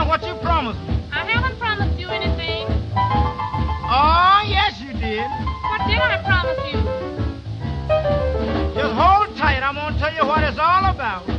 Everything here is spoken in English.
what you promised me. I haven't promised you anything. Oh, yes, you did. What did I promise you? Just hold tight. I'm going to tell you what it's all about.